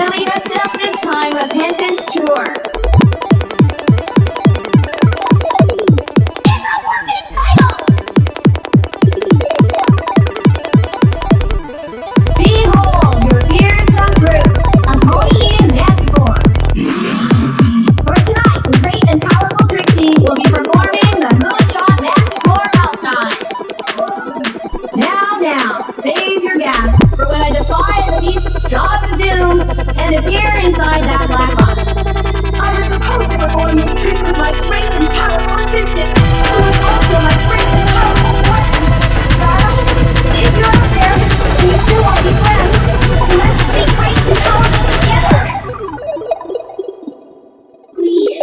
finally wrapped up this time repentance tour. It's a perfect title! Behold, your fears come true. Unholy and Manticore. For tonight, the great and powerful Trixie will be performing the Moonshot Manticore Outside. Now, save your gasps for when I defy the beast's jaws of doom and appear inside that black box. I was supposed to perform this trick with my great and powerful assistant, who is also my great and powerful friend. Starlight, if you're out there and you still want to be friends, let's be great and powerful together. Please.